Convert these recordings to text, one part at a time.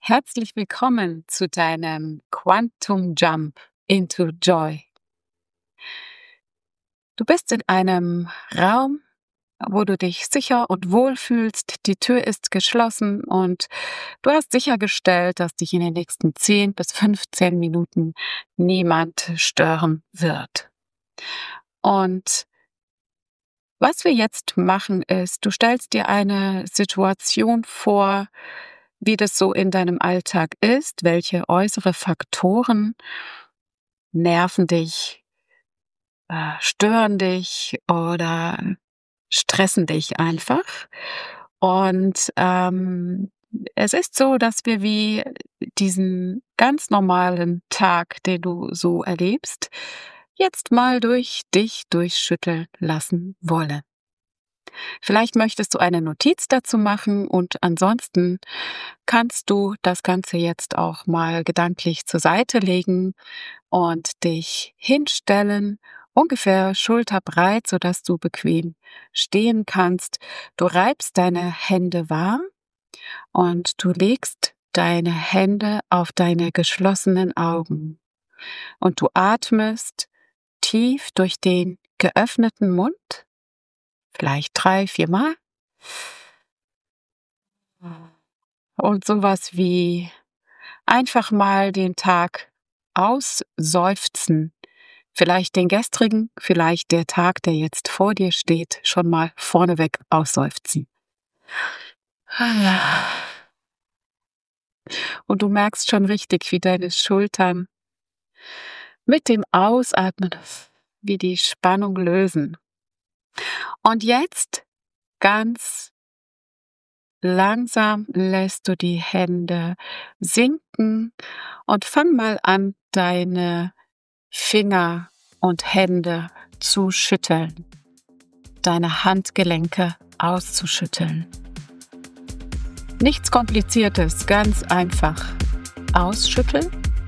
Herzlich willkommen zu deinem Quantum Jump into Joy. Du bist in einem Raum, wo du dich sicher und wohl fühlst. Die Tür ist geschlossen und du hast sichergestellt, dass dich in den nächsten 10 bis 15 Minuten niemand stören wird. Und was wir jetzt machen ist, du stellst dir eine Situation vor, wie das so in deinem Alltag ist, welche äußere Faktoren nerven dich, stören dich oder stressen dich einfach. Und es ist so, dass wir wie diesen ganz normalen Tag, den du so erlebst, jetzt mal durch dich durchschütteln lassen wollen. Vielleicht möchtest du eine Notiz dazu machen und ansonsten kannst du das Ganze jetzt auch mal gedanklich zur Seite legen und dich hinstellen, ungefähr schulterbreit, sodass du bequem stehen kannst. Du reibst deine Hände warm und du legst deine Hände auf deine geschlossenen Augen. Und du atmest tief durch den geöffneten Mund, vielleicht 3-4 Mal. Und sowas wie einfach mal den Tag ausseufzen. Vielleicht den gestrigen, vielleicht der Tag, der jetzt vor dir steht, schon mal vorneweg ausseufzen. Und du merkst schon richtig, wie deine Schultern mit dem Ausatmen, wie die Spannung lösen. Und jetzt ganz langsam lässt du die Hände sinken und fang mal an, deine Finger und Hände zu schütteln, deine Handgelenke auszuschütteln. Nichts Kompliziertes, ganz einfach ausschütteln,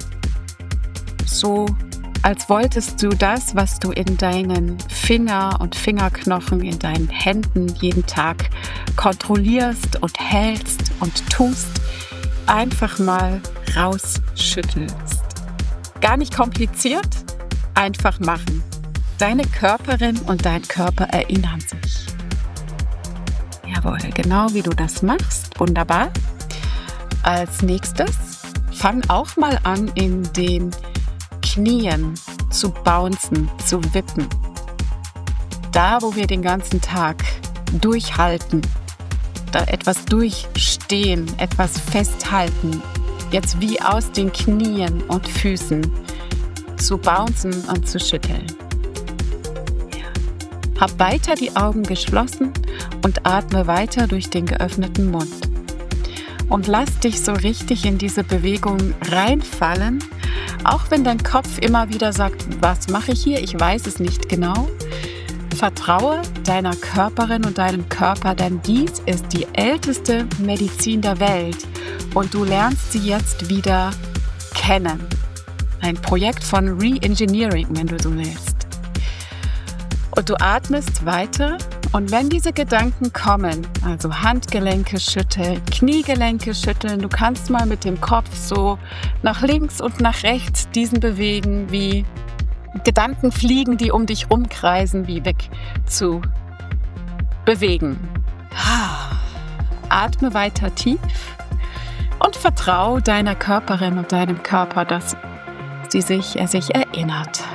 so als wolltest du das, was du in deinen Finger und Fingerknochen, in deinen Händen jeden Tag kontrollierst und hältst und tust, einfach mal rausschüttelst. Gar nicht kompliziert, einfach machen. Deine Körperin und dein Körper erinnern sich. Jawohl, genau wie du das machst, wunderbar. Als nächstes fang auch mal an, in den Knien zu bouncen, zu wippen. Da, wo wir den ganzen Tag durchhalten, da etwas durchstehen, etwas festhalten, jetzt wie aus den Knien und Füßen zu bouncen und zu schütteln. Ja. Hab weiter die Augen geschlossen und atme weiter durch den geöffneten Mund. Und lass dich so richtig in diese Bewegung reinfallen, auch wenn dein Kopf immer wieder sagt, was mache ich hier? Ich weiß es nicht genau. Vertraue deiner Körperin und deinem Körper, denn dies ist die älteste Medizin der Welt und du lernst sie jetzt wieder kennen. Ein Projekt von Re-Engineering, wenn du so willst. Und du atmest weiter. Und wenn diese Gedanken kommen, also Handgelenke schütteln, Kniegelenke schütteln, du kannst mal mit dem Kopf so nach links und nach rechts diesen bewegen, wie Gedanken fliegen, die um dich rumkreisen, wie weg zu bewegen. Atme weiter tief und vertraue deiner Körperin und deinem Körper, dass er sich erinnert.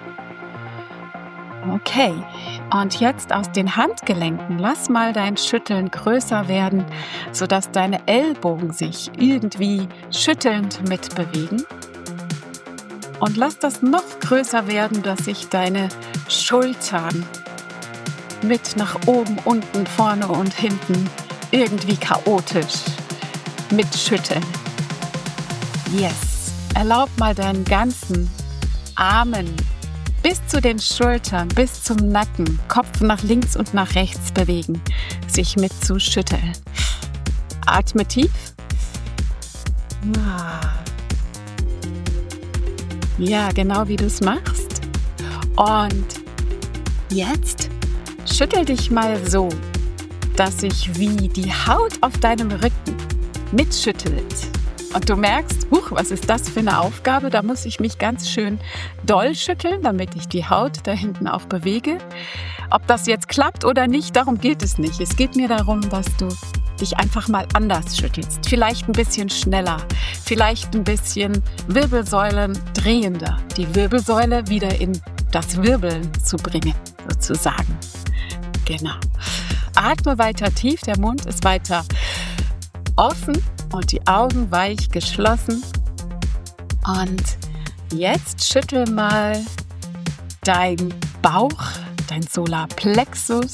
Okay, und jetzt aus den Handgelenken lass mal dein Schütteln größer werden, sodass deine Ellbogen sich irgendwie schüttelnd mitbewegen. Und lass das noch größer werden, dass sich deine Schultern mit nach oben, unten, vorne und hinten irgendwie chaotisch mitschütteln. Yes, erlaub mal deinen ganzen Armen bis zu den Schultern, bis zum Nacken, Kopf nach links und nach rechts bewegen, sich mitzuschütteln. Atme tief. Ja, genau wie du es machst. Und jetzt schüttel dich mal so, dass sich wie die Haut auf deinem Rücken mitschüttelt. Und du merkst, was ist das für eine Aufgabe? Da muss ich mich ganz schön doll schütteln, damit ich die Haut da hinten auch bewege. Ob das jetzt klappt oder nicht, darum geht es nicht. Es geht mir darum, dass du dich einfach mal anders schüttelst. Vielleicht ein bisschen schneller, vielleicht ein bisschen Wirbelsäulen drehender. Die Wirbelsäule wieder in das Wirbeln zu bringen, sozusagen. Genau. Atme weiter tief, der Mund ist weiter offen und die Augen weich geschlossen. Und jetzt schüttel mal deinen Bauch, dein Solarplexus,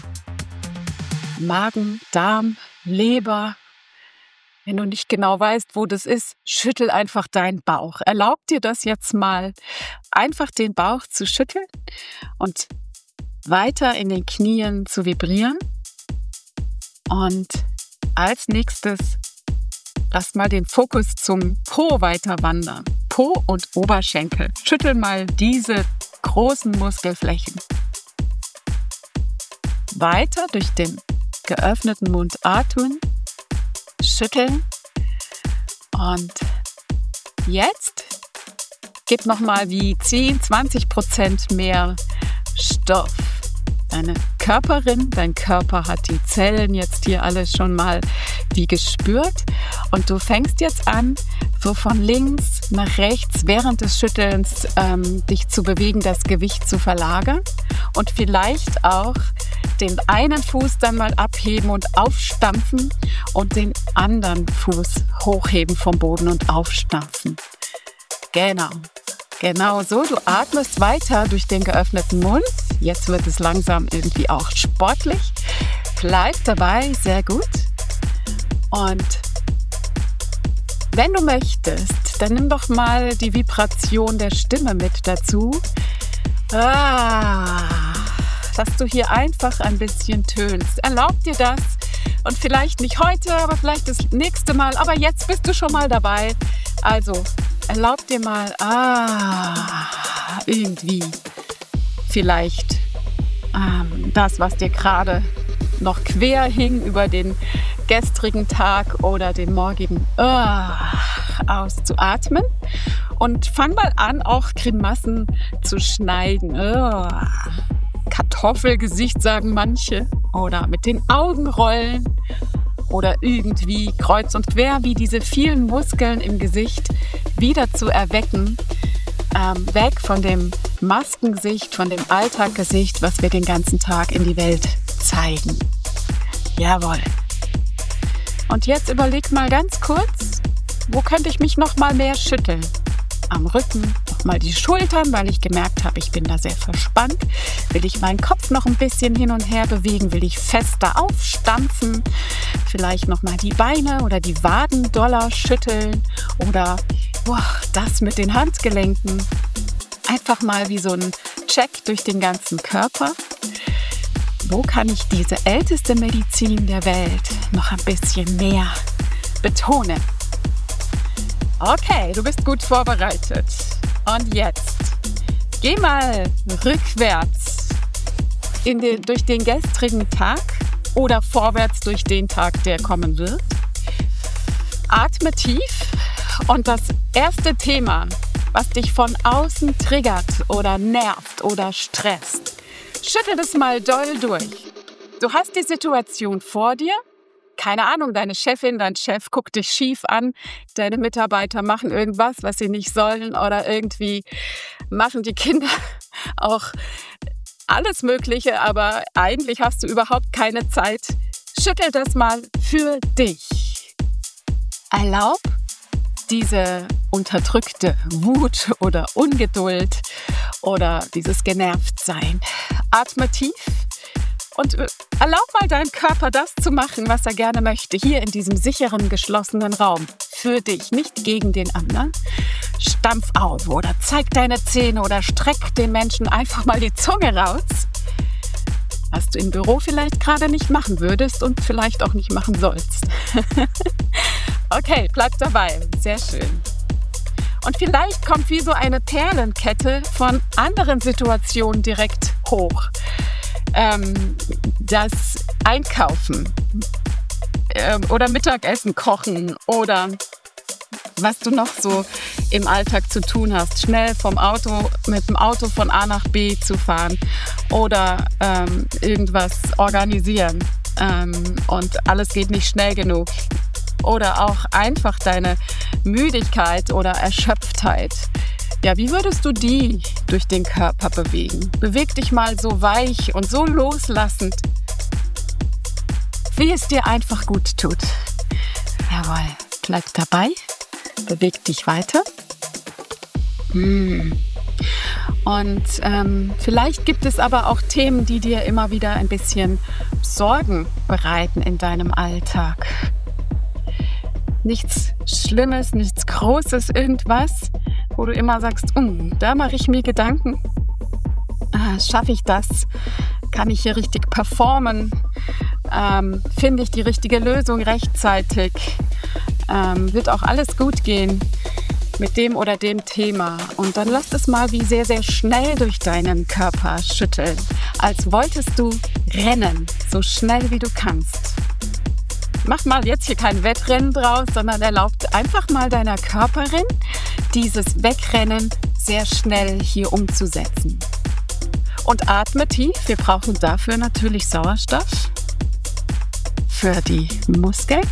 Magen, Darm, Leber. Wenn du nicht genau weißt, wo das ist, schüttel einfach deinen Bauch. Erlaub dir das jetzt mal, einfach den Bauch zu schütteln und weiter in den Knien zu vibrieren. Und als nächstes lass mal den Fokus zum Po weiter wandern. Po und Oberschenkel. Schüttel mal diese großen Muskelflächen. Weiter durch den geöffneten Mund atmen, schütteln. Und jetzt gib nochmal wie 10-20% mehr Stoff. Deine Körperin, dein Körper hat die Zellen jetzt hier alle schon mal wie gespürt. Und du fängst jetzt an, so von links nach rechts während des Schüttelns dich zu bewegen, das Gewicht zu verlagern. Und vielleicht auch den einen Fuß dann mal abheben und aufstampfen und den anderen Fuß hochheben vom Boden und aufstampfen. Genau so. Du atmest weiter durch den geöffneten Mund. Jetzt wird es langsam irgendwie auch sportlich. Bleib dabei, sehr gut. Und wenn du möchtest, dann nimm doch mal die Vibration der Stimme mit dazu. Dass du hier einfach ein bisschen tönst. Erlaub dir das. Und vielleicht nicht heute, aber vielleicht das nächste Mal. Aber jetzt bist du schon mal dabei. Also, erlaub dir mal, irgendwie vielleicht das, was dir gerade noch quer hing über den gestrigen Tag oder den morgigen auszuatmen. Und fang mal an, auch Grimassen zu schneiden. Kartoffelgesicht sagen manche. Oder mit den Augen rollen. Oder irgendwie kreuz und quer, wie diese vielen Muskeln im Gesicht wieder zu erwecken. Weg von dem Maskengesicht, von dem Alltaggesicht, was wir den ganzen Tag in die Welt zeigen. Jawohl. Und jetzt überleg mal ganz kurz, wo könnte ich mich noch mal mehr schütteln? Am Rücken, noch mal die Schultern, weil ich gemerkt habe, ich bin da sehr verspannt. Will ich meinen Kopf noch ein bisschen hin und her bewegen? Will ich fester aufstampfen? Vielleicht noch mal die Beine oder die Waden doller schütteln? Oder das mit den Handgelenken? Einfach mal wie so ein Check durch den ganzen Körper. Wo kann ich diese älteste Medizin der Welt noch ein bisschen mehr betonen? Okay, du bist gut vorbereitet. Und jetzt geh mal rückwärts durch den gestrigen Tag oder vorwärts durch den Tag, der kommen wird. Atme tief und das erste Thema, was dich von außen triggert oder nervt oder stresst, schüttel das mal doll durch. Du hast die Situation vor dir. Keine Ahnung, deine Chefin, dein Chef guckt dich schief an. Deine Mitarbeiter machen irgendwas, was sie nicht sollen. Oder irgendwie machen die Kinder auch alles Mögliche. Aber eigentlich hast du überhaupt keine Zeit. Schüttel das mal für dich. Erlaub diese unterdrückte Wut oder Ungeduld oder dieses Genervtsein. Atme tief und erlaub mal deinem Körper das zu machen, was er gerne möchte, hier in diesem sicheren, geschlossenen Raum. Für dich, nicht gegen den anderen. Stampf auf oder zeig deine Zähne oder streck den Menschen einfach mal die Zunge raus. Was du im Büro vielleicht gerade nicht machen würdest und vielleicht auch nicht machen sollst. Okay, bleib dabei. Sehr schön. Und vielleicht kommt wie so eine Perlenkette von anderen Situationen direkt hoch. Das Einkaufen oder Mittagessen kochen oder was du noch so im Alltag zu tun hast. Schnell mit dem Auto von A nach B zu fahren oder irgendwas organisieren und alles geht nicht schnell genug. Oder auch einfach deine Müdigkeit oder Erschöpftheit. Ja, wie würdest du die durch den Körper bewegen? Beweg dich mal so weich und so loslassend, wie es dir einfach gut tut. Jawohl, bleib dabei, beweg dich weiter. Und vielleicht gibt es aber auch Themen, die dir immer wieder ein bisschen Sorgen bereiten in deinem Alltag. Nichts Schlimmes, nichts Großes, irgendwas, wo du immer sagst, da mache ich mir Gedanken. Schaffe ich das? Kann ich hier richtig performen? Finde ich die richtige Lösung rechtzeitig? Wird auch alles gut gehen mit dem oder dem Thema? Und dann lass es mal wie sehr, sehr schnell durch deinen Körper schütteln, als wolltest du rennen, so schnell wie du kannst. Mach mal jetzt hier kein Wettrennen draus, sondern erlaubt einfach mal deiner Körperin, dieses Wegrennen sehr schnell hier umzusetzen. Und atme tief. Wir brauchen dafür natürlich Sauerstoff für die Muskeln.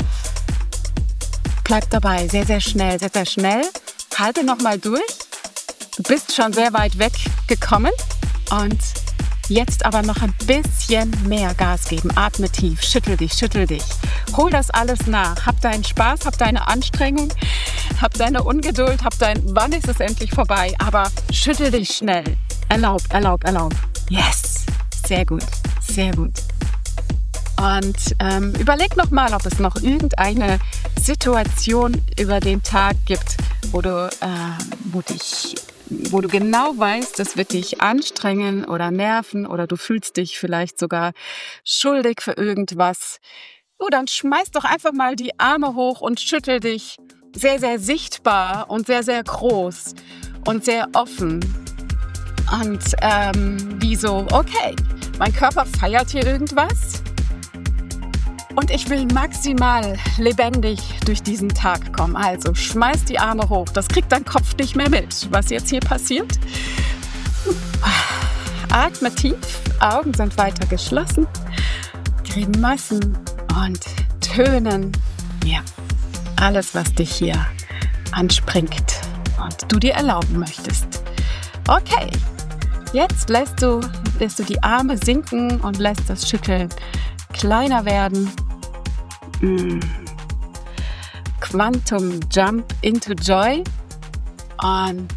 Bleib dabei, sehr, sehr schnell, sehr, sehr schnell. Halte nochmal durch. Du bist schon sehr weit weggekommen und jetzt aber noch ein bisschen mehr Gas geben. Atme tief, schüttel dich. Hol das alles nach. Hab deinen Spaß, hab deine Anstrengung, hab deine Ungeduld, wann ist es endlich vorbei? Aber schüttel dich schnell. Erlaub. Yes, sehr gut. Und überleg nochmal, ob es noch irgendeine Situation über den Tag gibt, wo du genau weißt, das wird dich anstrengen oder nerven oder du fühlst dich vielleicht sogar schuldig für irgendwas. Dann schmeiß doch einfach mal die Arme hoch und schüttel dich sehr, sehr sichtbar und sehr, sehr groß und sehr offen. Und wie so, okay, mein Körper feiert hier irgendwas und ich will maximal lebendig durch diesen Tag kommen. Also schmeiß die Arme hoch. Das kriegt dein Kopf nicht mehr mit, was jetzt hier passiert. Atme tief, Augen sind weiter geschlossen. Grimassen und Tönen. Ja, alles, was dich hier anspringt und du dir erlauben möchtest. Okay, jetzt lässt du die Arme sinken und lässt das Schütteln kleiner werden. Quantum Jump into Joy und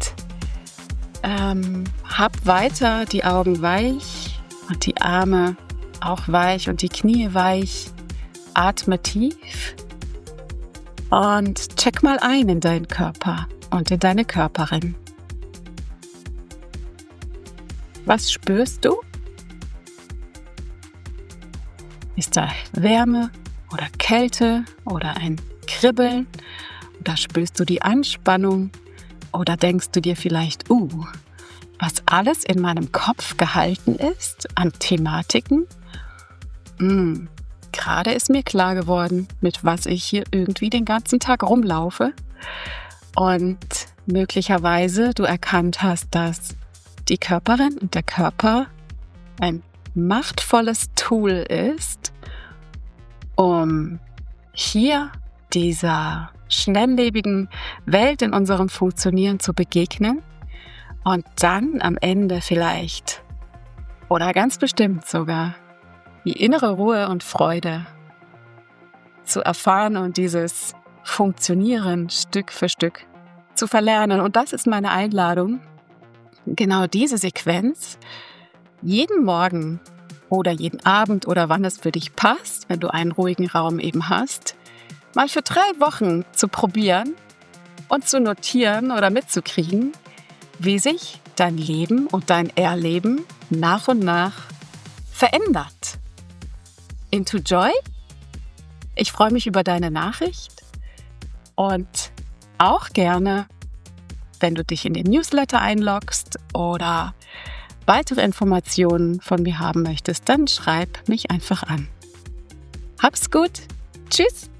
hab weiter die Augen weich und die Arme auch weich und die Knie weich. Atme tief und check mal ein in deinen Körper und in deine Körperin. Was spürst du? Ist da Wärme oder Kälte oder ein Kribbeln? Oder spürst du die Anspannung? Oder denkst du dir vielleicht, was alles in meinem Kopf gehalten ist an Thematiken? Gerade ist mir klar geworden, mit was ich hier irgendwie den ganzen Tag rumlaufe. Und möglicherweise du erkannt hast, dass die Körperin und der Körper ein machtvolles Tool ist, um hier dieser schnelllebigen Welt in unserem Funktionieren zu begegnen und dann am Ende vielleicht oder ganz bestimmt sogar die innere Ruhe und Freude zu erfahren und dieses Funktionieren Stück für Stück zu verlernen. Und das ist meine Einladung, genau diese Sequenz jeden Morgen oder jeden Abend oder wann es für dich passt, wenn du einen ruhigen Raum eben hast, mal für 3 Wochen zu probieren und zu notieren oder mitzukriegen, wie sich dein Leben und dein Erleben nach und nach verändert. Into Joy? Ich freue mich über deine Nachricht und auch gerne, wenn du dich in den Newsletter einloggst oder weitere Informationen von mir haben möchtest, dann schreib mich einfach an. Hab's gut. Tschüss.